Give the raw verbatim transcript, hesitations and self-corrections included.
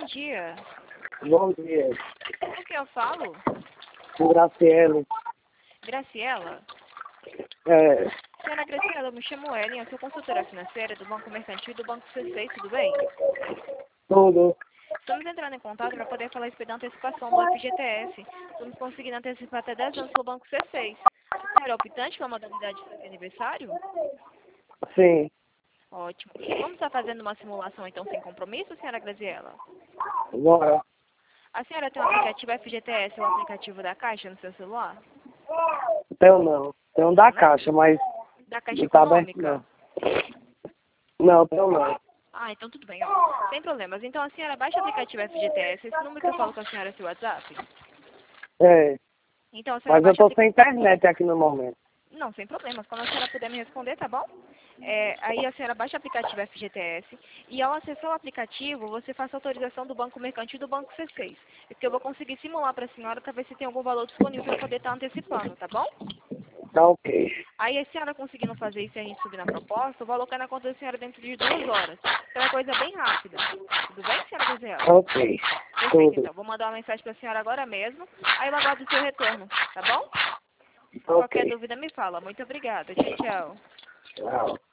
dia. Bom dia. Com quem eu falo? Graciela. Graciela? É, Senhora Graciela, eu me chamo Ellen, eu sou consultora financeira do Banco Mercantil e do Banco C seis, tudo bem? tudo. Estamos entrando em contato para poder falar a respeito da antecipação do F G T S. Estamos conseguindo antecipar até dez anos pelo Banco C seis. A senhora é optante pela modalidade de seu aniversário? Sim. Ótimo. Vamos estar fazendo uma simulação então sem compromisso, senhora Graciela? Bora. A senhora tem o aplicativo F G T S, o aplicativo da Caixa no seu celular? Tenho não. Tenho da Não, né? caixa, mas Da Caixa não tá aberto Econômica? não. Não, tenho não. Ah, então tudo bem, ó. Sem problemas. Então a senhora baixa o aplicativo F G T S, esse número que eu falo com a senhora é seu WhatsApp? É, Então a senhora mas eu baixa o tô aplicativo... sem internet aqui no momento. Não, sem problemas. Quando a senhora puder me responder, tá bom? É, aí a senhora baixa o aplicativo F G T S e ao acessar o aplicativo, você faz a autorização do Banco Mercantil e do Banco C seis. Porque eu vou conseguir simular para a senhora para ver se tem algum valor disponível para poder estar antecipando, tá bom? Tá ok. Aí a senhora conseguindo fazer isso e a gente subir na proposta, eu vou alocar na conta da senhora dentro de duas horas. Então é coisa bem rápida. Tudo bem, senhora Gisela? Ok. Perfeito, Tudo. então. Vou mandar uma mensagem para a senhora agora mesmo. Aí eu aguardo o seu retorno, tá bom? Qualquer Ok. dúvida me fala. Muito obrigada. Tchau, tchau. Tchau.